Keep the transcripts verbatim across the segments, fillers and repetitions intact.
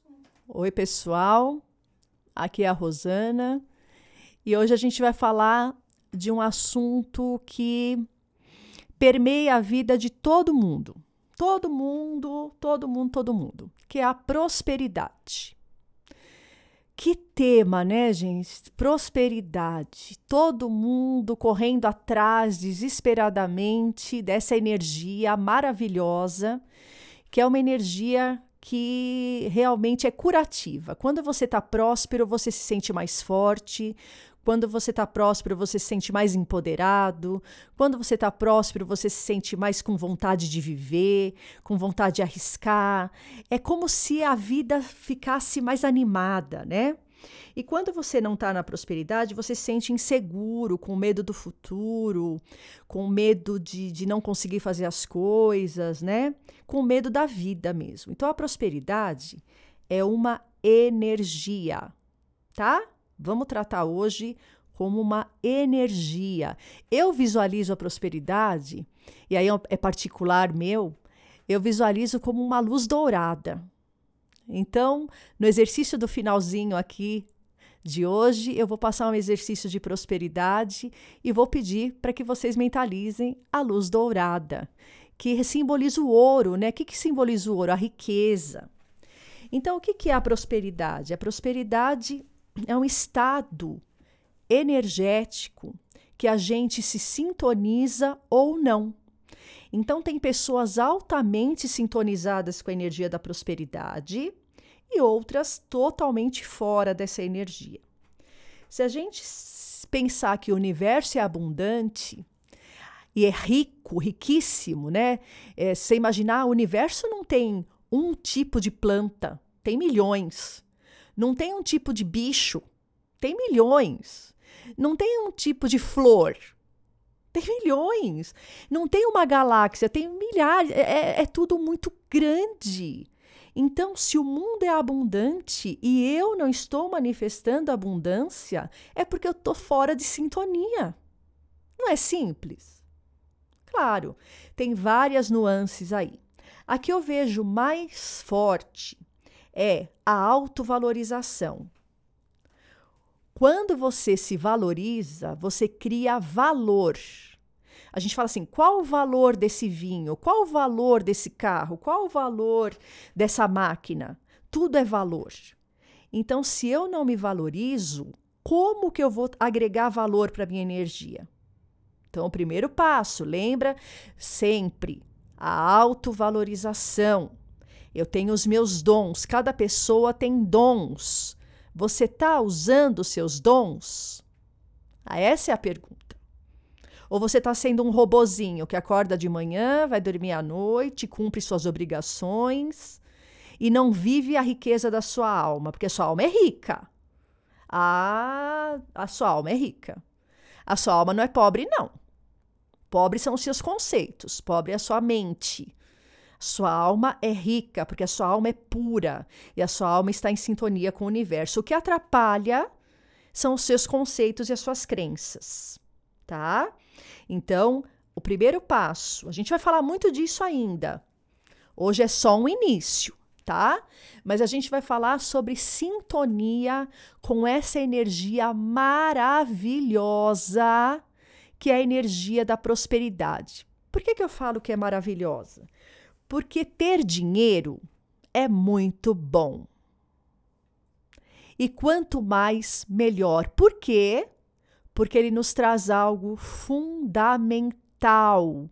Oi, pessoal. Aqui é a Rosana e hoje a gente vai falar de um assunto que permeia a vida de todo mundo. Todo mundo, todo mundo, todo mundo, que é a prosperidade. Que tema, né, gente? Prosperidade. Todo mundo correndo atrás desesperadamente dessa energia maravilhosa, que é uma energia que realmente é curativa. Quando você está próspero, você se sente mais forte. Quando você está próspero, você se sente mais empoderado. Quando você está próspero, você se sente mais com vontade de viver, com vontade de arriscar. É como se a vida ficasse mais animada, né? E quando você não está na prosperidade, você se sente inseguro, com medo do futuro, com medo de, de não conseguir fazer as coisas, né? Com medo da vida mesmo. Então, a prosperidade é uma energia, tá? Vamos tratar hoje como uma energia. Eu visualizo a prosperidade, e aí é particular meu, eu visualizo como uma luz dourada. Então, no exercício do finalzinho aqui de hoje, eu vou passar um exercício de prosperidade e vou pedir para que vocês mentalizem a luz dourada, que simboliza o ouro, né? O que, que simboliza o ouro? A riqueza. Então, o que, que é a prosperidade? A prosperidade é um estado energético que a gente se sintoniza ou não. Então, tem pessoas altamente sintonizadas com a energia da prosperidade e outras totalmente fora dessa energia. Se a gente pensar que o universo é abundante e é rico, riquíssimo, né? É, se você imaginar, o universo não tem um tipo de planta, tem milhões. Não tem um tipo de bicho, tem milhões. Não tem um tipo de flor, tem milhões. Não tem uma galáxia, tem milhares. É, é tudo muito grande. Então, se o mundo é abundante e eu não estou manifestando abundância, é porque eu estou fora de sintonia. Não é simples? Claro, tem várias nuances aí. A que eu vejo mais forte é a autovalorização. Quando você se valoriza, você cria valor. A gente fala assim, qual o valor desse vinho? Qual o valor desse carro? Qual o valor dessa máquina? Tudo é valor. Então, se eu não me valorizo, como que eu vou agregar valor para a minha energia? Então, o primeiro passo, lembra sempre, a autovalorização. Eu tenho os meus dons, cada pessoa tem dons. Você está usando os seus dons? Ah, essa é a pergunta. Ou você está sendo um robozinho que acorda de manhã, vai dormir à noite, cumpre suas obrigações e não vive a riqueza da sua alma, porque a sua alma é rica. Ah, a sua alma é rica. A sua alma não é pobre, não. Pobre são os seus conceitos, pobre é a sua mente. Sua alma é rica, porque a sua alma é pura e a sua alma está em sintonia com o universo. O que atrapalha são os seus conceitos e as suas crenças, tá? Então, o primeiro passo, a gente vai falar muito disso ainda. Hoje é só um início, tá? Mas a gente vai falar sobre sintonia com essa energia maravilhosa que é a energia da prosperidade. Por que que eu falo que é maravilhosa? Porque ter dinheiro é muito bom. E quanto mais, melhor. Por quê? Porque ele nos traz algo fundamental: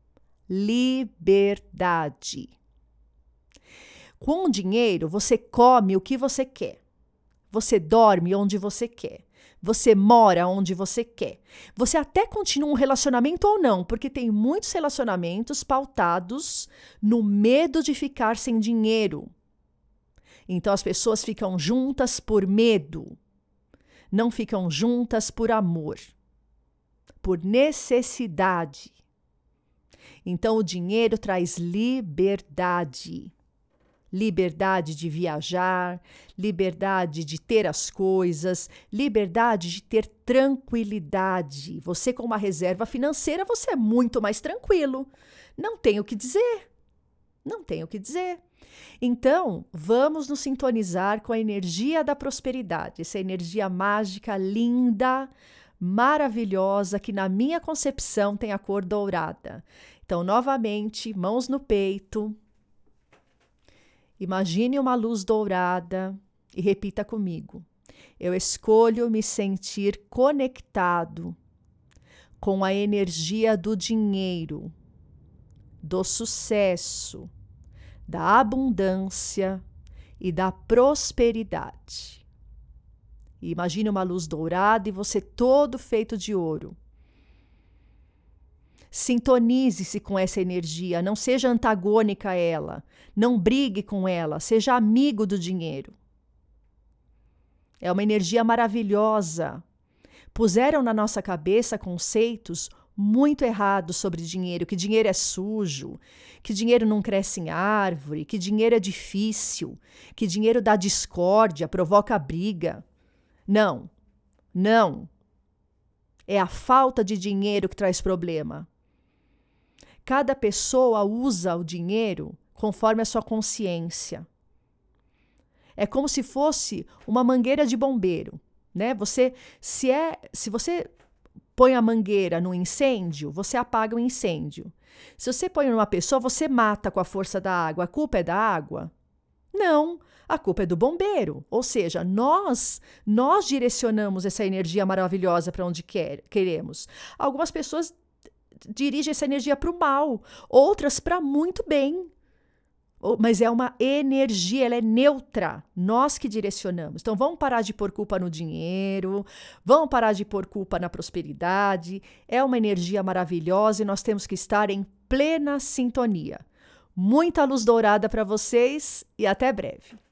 liberdade. Com o dinheiro, você come o que você quer. Você dorme onde você quer. Você mora onde você quer. Você até continua um relacionamento ou não, porque tem muitos relacionamentos pautados no medo de ficar sem dinheiro. Então as pessoas ficam juntas por medo. Não ficam juntas por amor, por necessidade. Então o dinheiro traz liberdade. Liberdade de viajar, liberdade de ter as coisas, liberdade de ter tranquilidade. Você com uma reserva financeira, você é muito mais tranquilo. Não tem o que dizer. Não tenho o que dizer. Então, vamos nos sintonizar com a energia da prosperidade, essa energia mágica, linda, maravilhosa, que na minha concepção tem a cor dourada. Então, novamente, mãos no peito. Imagine uma luz dourada e repita comigo. Eu escolho me sentir conectado com a energia do dinheiro, do sucesso, da abundância e da prosperidade. E imagine uma luz dourada e você todo feito de ouro. Sintonize-se com essa energia, não seja antagônica a ela, não brigue com ela, seja amigo do dinheiro. É uma energia maravilhosa. Puseram na nossa cabeça conceitos muito errados sobre dinheiro, que dinheiro é sujo, que dinheiro não cresce em árvore, que dinheiro é difícil, que dinheiro dá discórdia, provoca briga. Não, não. É a falta de dinheiro que traz problema. Cada pessoa usa o dinheiro conforme a sua consciência. É como se fosse uma mangueira de bombeiro, né? Você, se é, se você põe a mangueira no incêndio, você apaga o incêndio. Se você põe numa pessoa, você mata com a força da água. A culpa é da água? Não, a culpa é do bombeiro. Ou seja, nós, nós direcionamos essa energia maravilhosa para onde quer, queremos. Algumas pessoas dirigem essa energia para o mal, outras para muito bem. Mas é uma energia, ela é neutra, nós que direcionamos. Então vamos parar de pôr culpa no dinheiro, vamos parar de pôr culpa na prosperidade. É uma energia maravilhosa e nós temos que estar em plena sintonia. Muita luz dourada para vocês e até breve.